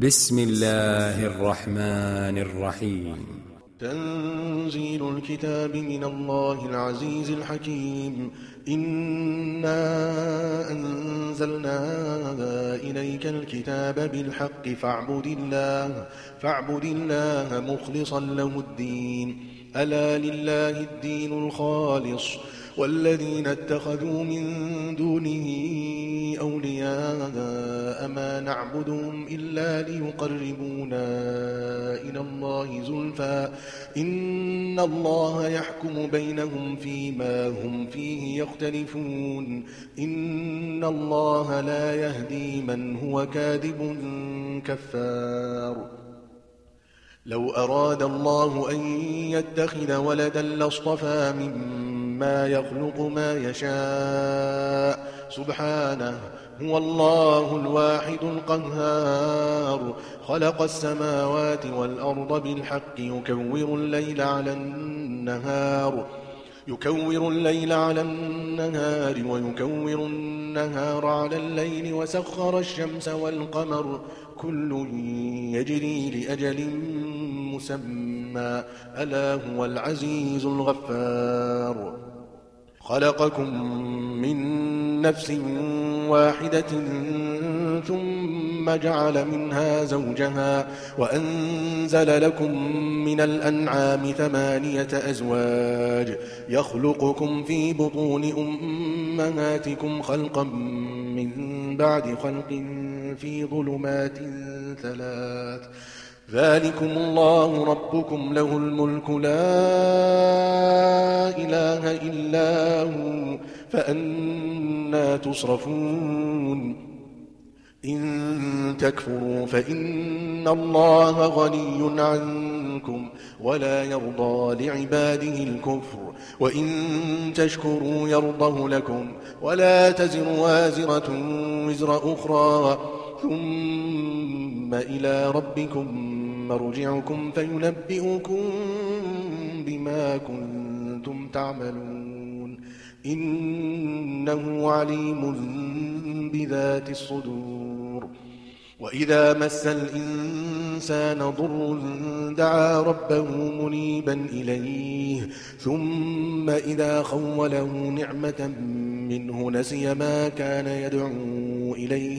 بسم الله الرحمن الرحيم. تنزيل الكتاب من الله العزيز الحكيم. إنا أنزلنا إليك الكتاب بالحق فاعبد الله مخلصا له الدين. ألا لله الدين الخالص والذين اتخذوا من دونه أولياء ما نعبدهم إلا ليقربونا إلى الله زلفى إن الله يحكم بينهم فيما هم فيه يختلفون. إن الله لا يهدي من هو كاذب كفار. لو أراد الله أن يتخذ ولدا لاصطفى مما يخلق ما يشاء سبحانه هو الله الواحد القهار. خلق السماوات والأرض بالحق يكور الليل على النهار ويكور النهار على الليل وسخر الشمس والقمر كل يجري لأجل مسمى ألا هو العزيز الغفار. خلقكم من نفس واحدة ثم جعل منها زوجها وأنزل لكم من الأنعام 8 أزواج يخلقكم في بطون أمهاتكم خلقا من بعد خلق في ظلمات 3 ذلكم الله ربكم له الملك لا إله إلا هو فأنى تصرفون. إن تكفروا فإن الله غني عنكم ولا يرضى لعباده الكفر وإن تشكروا يرضه لكم ولا تزر وازرة وزر أخرى ثم إلى ربكم مرجعكم فينبئكم بما كنتم تعملون. إنه عليم بذات الصدور. وإذا مس الإنسان ضر دعا ربه منيبا إليه ثم إذا خوله نعمة منه نسي ما كان يدعو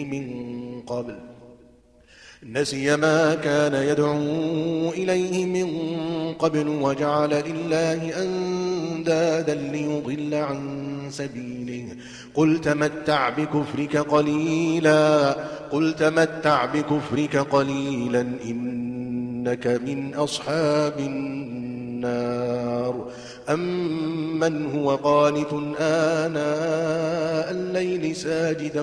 إليه من قبل وجعل لله أندادا ليضل عن سبيله. قل تمتع بكفرك قليلا إنك من أصحاب النار. أمن هو قانت آناء الليل ساجدا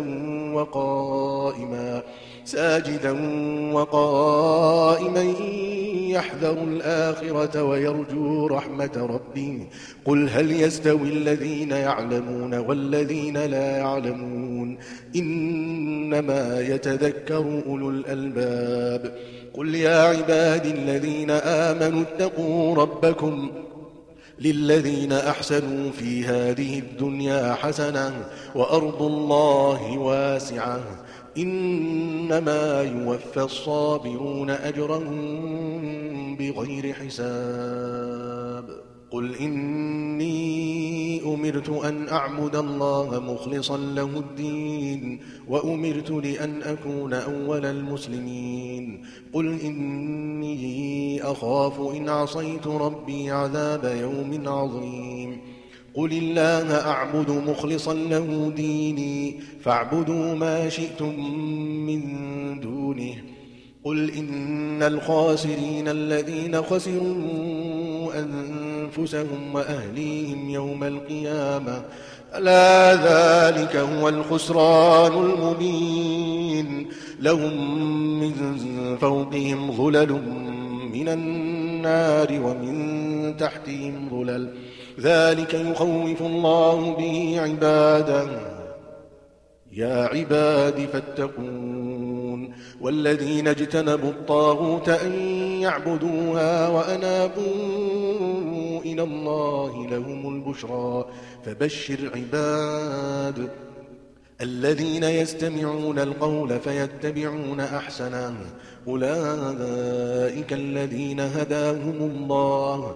وقائما يحذر الآخرة ويرجو رحمة ربه. قل هل يستوي الذين يعلمون والذين لا يعلمون إنما يتذكر أولو الألباب. قل يا عبادي الذين آمنوا اتقوا ربكم للذين أحسنوا في هذه الدنيا حسنة وأرض الله واسعة إنما يوفى الصابرون أجرهم بغير حساب. قل إني أمرت أن أعبد الله مخلصا له الدين وأمرت لأن أكون أول المسلمين. قل إني أخاف إن عصيت ربي عذاب يوم عظيم. قل الله أعبد مخلصا له ديني فاعبدوا ما شئتم من دونه. قل إن الخاسرين الذين خسروا أنفسهم وأهليهم يوم القيامة ألا ذلك هو الخسران المبين. لهم من فوقهم ظلل من النار ومن تحتهم ظلل ذلك يخوف الله به عباده. يا عباد فاتقون. والذين اجتنبوا الطاغوت أن يعبدوها وأنابوا إلى الله لهم البشرى فبشر عباد. الذين يستمعون القول فيتبعون أحسنه أولئك الذين هداهم الله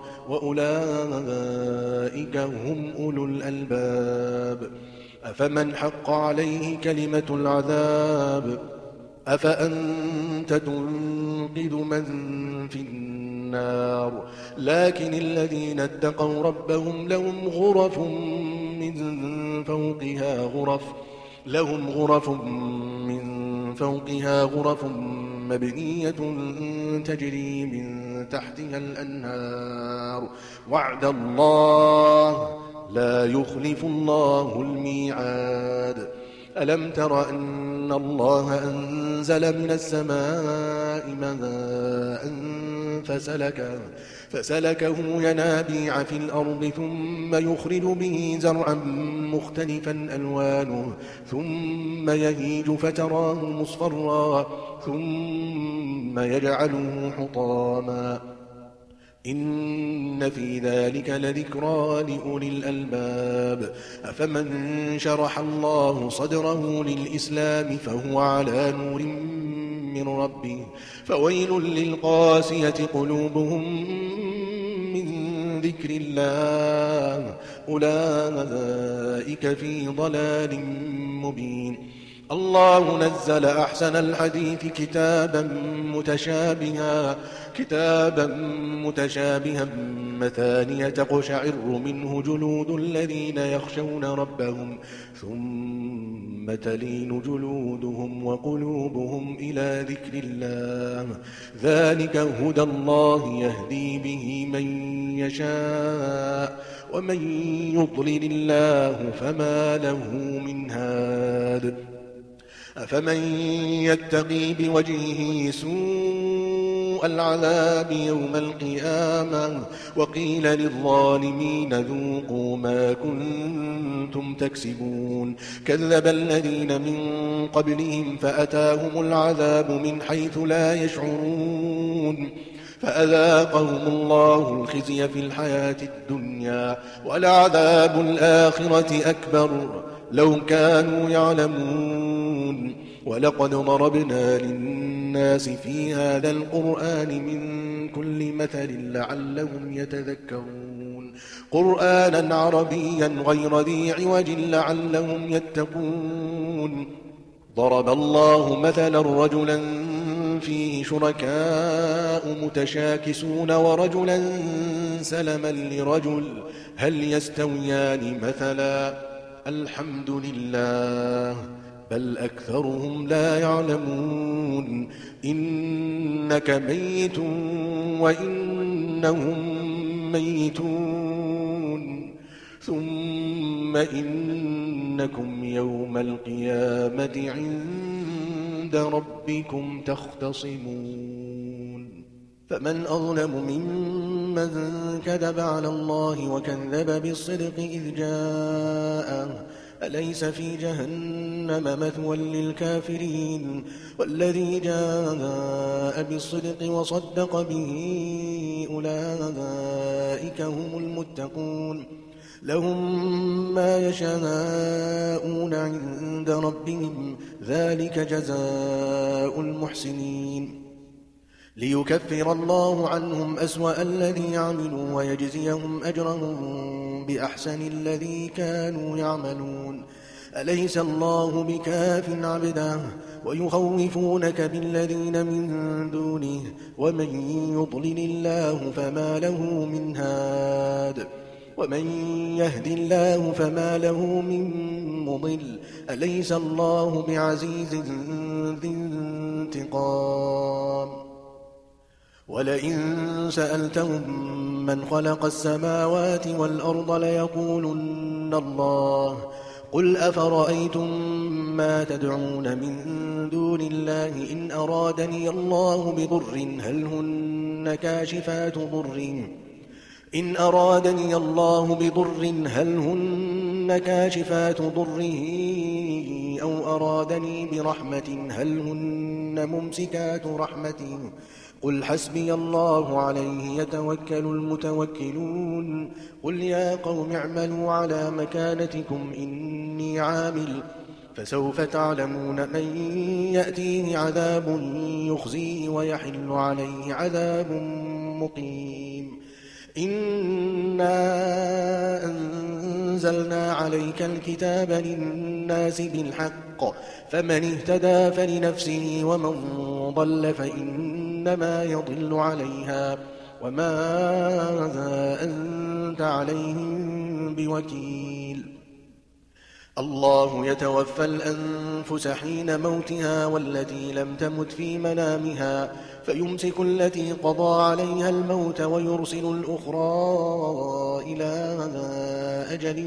وأولئك هم أولو الألباب أفمن حق عليه كلمة العذاب أفأنت تنقذ من في النار لكن الذين اتقوا ربهم لهم غرف من فوقها غرف مبنية تجري من تحتها الأنهار وعد الله لا يخلف الله الميعاد ألم تر أن الله أنزل من السماء ماء فسلكه ينابيع في الأرض ثم يخرج به زرعا مختلفا ألوانه ثم يهيج فتراه مصفرا ثم يجعله حطاما إن في ذلك لذكرى لأولي الألباب أفمن شرح الله صدره للإسلام فهو على نور من ربه فويل للقاسية قلوبهم من ذكر الله أولئك في ضلال مبين الله نزل أحسن الحديث كتابا متشابها مثانية تقشعر منه جلود الذين يخشون ربهم ثم تلين جلودهم وقلوبهم إلى ذكر الله ذلك هدى الله يهدي به من يشاء ومن يضلل الله فما له من هاد أفمن يتقي بوجهه سوء العذاب يوم القيامة وقيل للظالمين ذوقوا ما كنتم تكسبون كذب الذين من قبلهم فأتاهم العذاب من حيث لا يشعرون فأذاقهم الله الخزي في الحياة الدنيا ولعذاب الآخرة أكبر لو كانوا يعلمون ولقد ضربنا للناس في هذا القرآن من كل مثل لعلهم يتذكرون قرآنا عربيا غير ذي عوج لعلهم يتقون ضرب الله مثلا رجلا فيه شركاء متشاكسون ورجلا سلما لرجل هل يستويان مثلا الحمد لله بل أكثرهم لا يعلمون إنك ميت وإنهم ميتون ثم إنكم يوم القيامة عند ربكم تختصمون فمن أظلم ممن كذب على الله وكذب بالصدق إذ جاءه أليس في جهنم مثوى للكافرين والذي جاء بالصدق وصدق به أولئك هم المتقون لهم ما يشاءون عند ربهم ذلك جزاء المحسنين ليكفر الله عنهم أسوأ الذي عملوا ويجزيهم أجرهم بأحسن الذي كانوا يعملون أليس الله بكاف عبده ويخوفونك بالذين من دونه ومن يضلل الله فما له من هاد ومن يهد الله فما له من مضل أليس الله بعزيز ذي انتقام ولئن سألتهم من خلق السماوات والأرض ليقولن الله قل أفرأيتم ما تدعون من دون الله إن أرادني الله بضر هل هن كاشفات ضره إن أرادني الله بضر هل هن كاشفات ضره أو أرادني برحمة هل هن ممسكات رحمته قل حسبي الله عليه يتوكل المتوكلون قل يا قوم اعملوا على مكانتكم إني عامل فسوف تعلمون من يأتيه عذاب يخزيه ويحل عليه عذاب مقيم. إنا أنزلنا عليك الكتاب للناس بالحق فمن اهتدى فلنفسه ومن ضل فإنما يضل عليها وما أنت عليهم بوكيل. الله يتوفى الأنفس حين موتها والتي لم تمت في منامها فيمسك التي قضى عليها الموت ويرسل الأخرى إلى أجل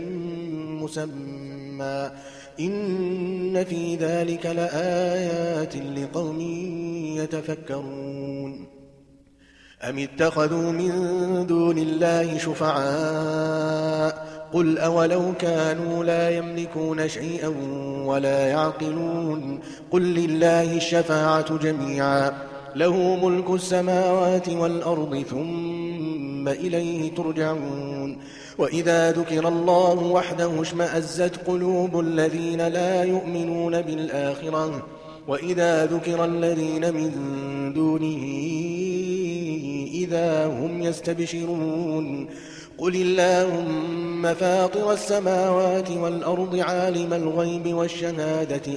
مسمى إن في ذلك لآيات لقوم يتفكرون. أم اتخذوا من دون الله شفعاء قل أولو كانوا لا يملكون شيئا ولا يعقلون قل لله الشفاعة جميعا له ملك السماوات والأرض ثم إليه ترجعون. وإذا ذكر الله وحده اشمأزت قلوب الذين لا يؤمنون بالآخرة وإذا ذكر الذين من دونه إذا هم يستبشرون. قل اللهم فاطر السماوات والأرض عالم الغيب والشهادة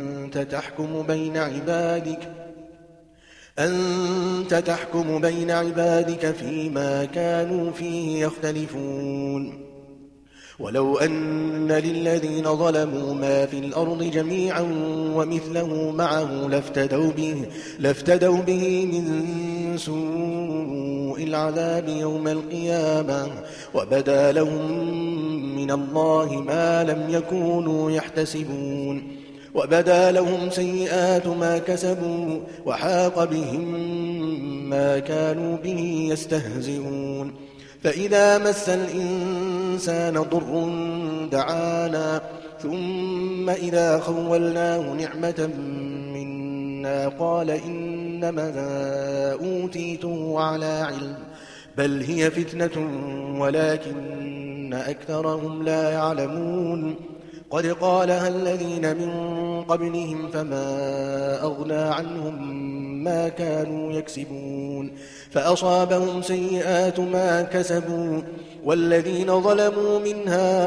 أنت تحكم بين عبادك فيما كانوا فيه يختلفون. ولو أن للذين ظلموا ما في الأرض جميعا ومثله معه لافتدوا به من سوء العذاب يوم القيامة وبدا لهم من الله ما لم يكونوا يحتسبون. وبدا لهم سيئات ما كسبوا وحاق بهم ما كانوا به يستهزئون. فإذا مس الإنسان ضر دعانا ثم إذا خولناه نعمة منا قال إنما أوتيته على علم بل هي فتنة ولكن أكثرهم لا يعلمون. قد قالها الذين من قبلهم فما أغنى عنهم ما كانوا يكسبون فأصابهم سيئات ما كسبوا والذين ظلموا من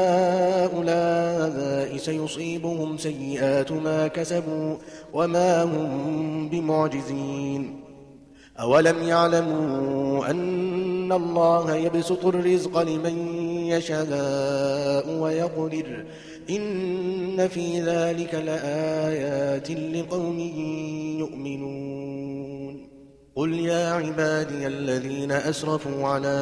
هؤلاء سيصيبهم سيئات ما كسبوا وما هم بمعجزين. أولم يعلموا أن الله يبسط الرزق لمن يشاء ويقدر إن في ذلك لآيات لقوم يؤمنون. قل يا عبادي الذين أسرفوا على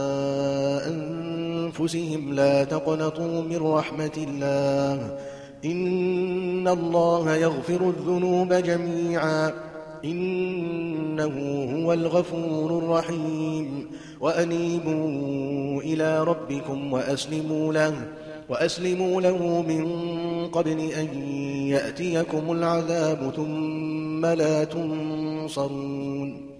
أنفسهم لا تقنطوا من رحمة الله إن الله يغفر الذنوب جميعا إنه هو الغفور الرحيم. وأنيبوا إلى ربكم وأسلموا له من قبل أن يأتيكم العذاب ثم لا تنصرون.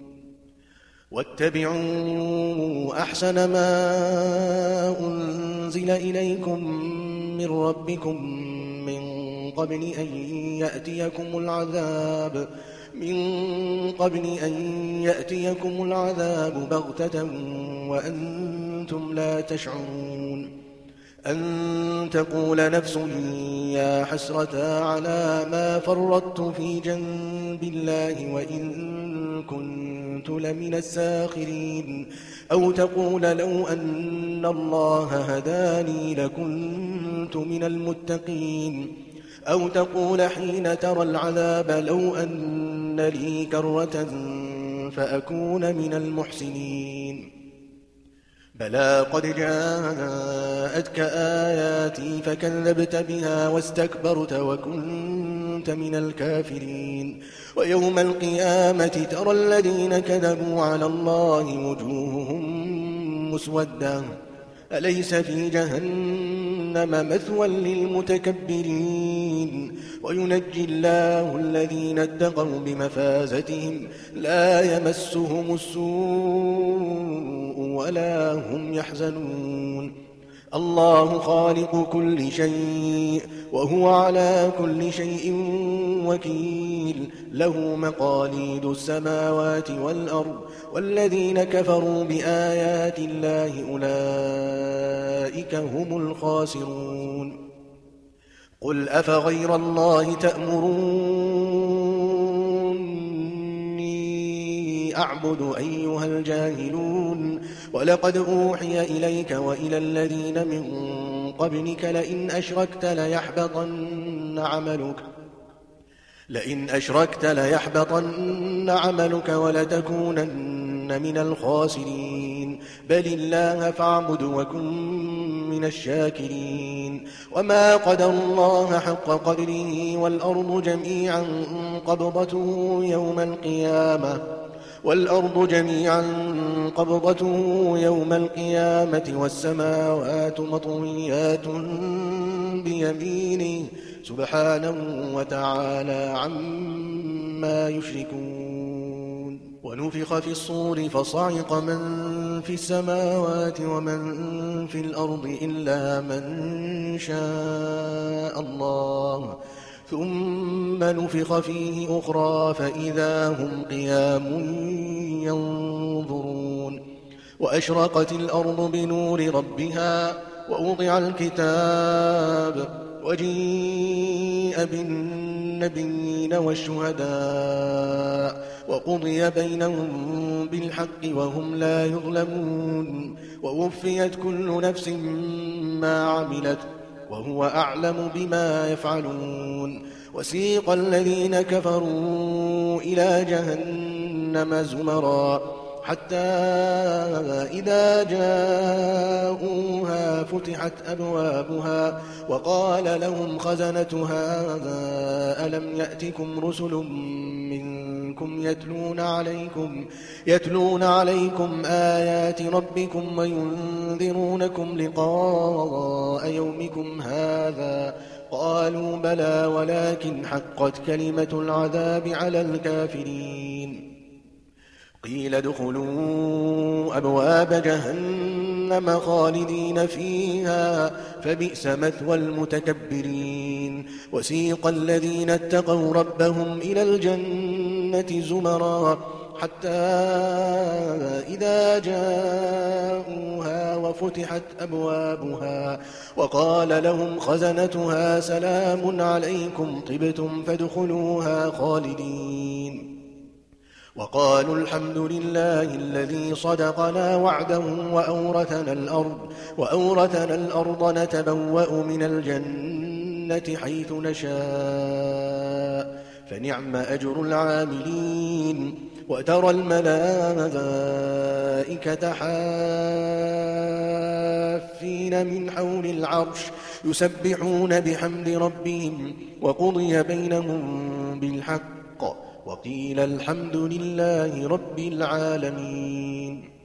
واتبعوا أحسن ما أنزل إليكم من ربكم من قبل أن يأتيكم العذاب بغتة وأنتم لا تشعرون. أن تقول نفس يا حسرة على ما فرطت في جنب الله وإن كنت لمن الساخرين أو تقول لو أن الله هداني لكنت من المتقين أو تقول حين ترى العذاب لو أن لي كرة فأكون من المحسنين. بلى قد جاءتك آياتي فكذبت بها واستكبرت وكنت من الكافرين. ويوم القيامة ترى الذين كذبوا على الله وجوههم مسودة أليس في جهنم مثوى للمتكبرين. وينجي الله الذين اتقوا بمفازتهم لا يمسهم السوء ولا هم يحزنون. الله خالق كل شيء وهو على كل شيء وكيل له مقاليد السماوات والأرض والذين كفروا بآيات الله أولئك هم الخاسرون قل أفغير الله تأمروني أعبد أيها الجاهلون ولقد أوحي إليك وإلى الذين من قبلك لئن أشركت ليحبطن عملك ولتكونن من الخاسرين بل الله فاعبد وكن من الشاكرين وما قدر الله حق قدره والأرض جميعا قبضته يوم القيامة والسماوات مطويات بيمينه سبحانه وتعالى عما يشركون ونفخ في الصور فصعق من في السماوات ومن في الأرض إلا من شاء الله ثم نفخ فيه أخرى فإذا هم قيام ينظرون وأشرقت الأرض بنور ربها ووضع الكتاب وجيء بالنبيين والشهداء وقضي بينهم بالحق وهم لا يظلمون ووفيت كل نفس ما عملت وهو أعلم بما يفعلون وسيق الذين كفروا إلى جهنم زمرا حتى إذا جاءوها فتحت أبوابها وقال لهم خزنتها ألم يأتكم رسل منكم يتلون عليكم آيات ربكم وينذرونكم لقاء يومكم هذا قالوا بلى ولكن حقت كلمة العذاب على الكافرين قيل ادخلوا أبواب جهنم خالدين فيها فبئس مثوى المتكبرين وسيق الذين اتقوا ربهم إلى الجنة زمرا حتى إذا جاءوها وفتحت أبوابها وقال لهم خزنتها سلام عليكم طبتم فادخلوها خالدين وقالوا الحمد لله الذي صدقنا وعده وأورثنا الأرض نتبوأ من الجنة حيث نشاء فنعم أجر العاملين وترى الملائكة حافين من حول العرش يسبحون بحمد ربهم وقضي بينهم بالحق وقيل الحمد لله رب العالمين